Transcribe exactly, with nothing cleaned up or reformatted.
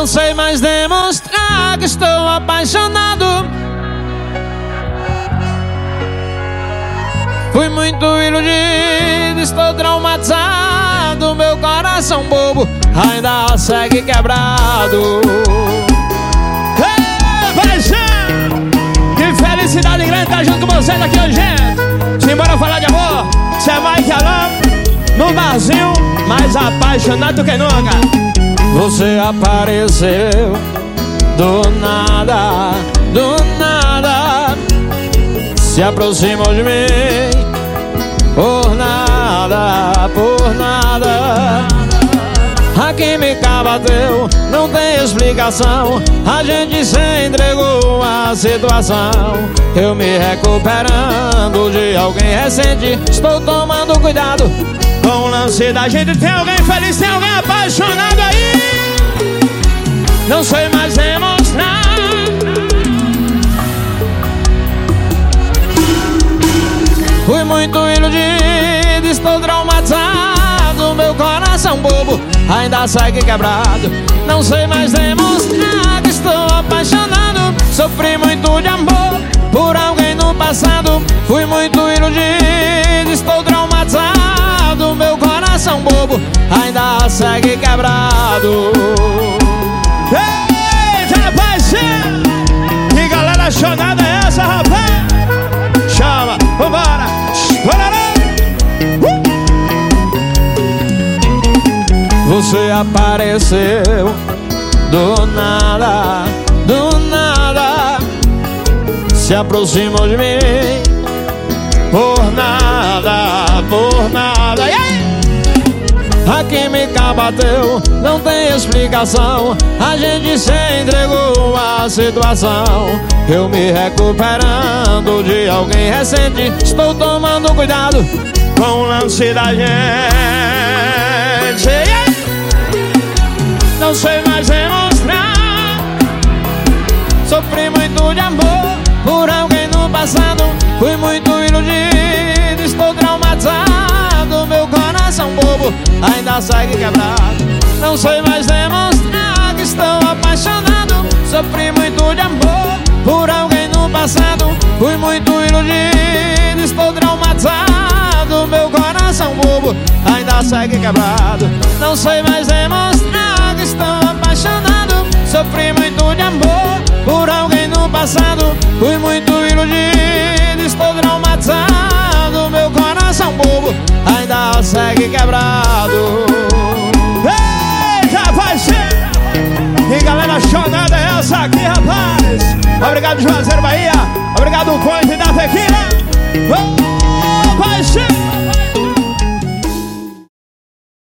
sei mais demonstrar que estou apaixonado. Fui muito iludido, estou traumatizado. Meu coração bobo ainda segue quebrado. Ei, paixão! Que felicidade grande estar junto com vocês aqui hoje, gente. Simbora falar de amor. Cê é Mike Alan, no barzinho, mais apaixonado que nunca. Você apareceu do nada, do nada. Se aproximou de mim por nada, por nada. A química bateu, não tem explicação. A gente se entregou à situação. Eu me recuperando de alguém recente. Estou tomando cuidado com o lance da gente. Tem alguém feliz, tem alguém apaixonado aí? Não sei mais demonstrar. Fui muito iludido, estou traumatizado. Meu coração bobo ainda segue quebrado. Não sei mais demonstrar que estou apaixonado. Sofri muito de amor por alguém no passado. Fui muito iludido, estou traumatizado. Meu coração bobo ainda segue quebrado. Eita, paixão! Que galera chonada é essa, rapaz? Chama, vambora! Uh! Você apareceu do nada, do nada. Se aproximou de mim por nada, por nada. Yeah! A química bateu, não tem explicação. A gente se entregou à situação. Eu me recuperando de alguém recente. Estou tomando cuidado com o lance da gente. Yeah! Não sei mais demonstrar. Sofri muito de amor por alguém no passado. Fui muito iludido, estou traumatizado. Meu coração bobo ainda segue quebrado. Não sei mais demonstrar que estou apaixonado. Sofri muito de amor por alguém no passado. Fui muito iludido, estou traumatizado. Meu coração bobo ainda segue quebrado. Não sei mais demonstrar que estou apaixonado. Sofri muito de amor por alguém no passado. Fui muito iludido, estou traumatizado. Meu coração bobo ainda segue quebrado. Eita, paixão! Que galera chonada é essa aqui, rapaz? Obrigado, Juazeiro, Bahia. Obrigado, Conde da Tequila.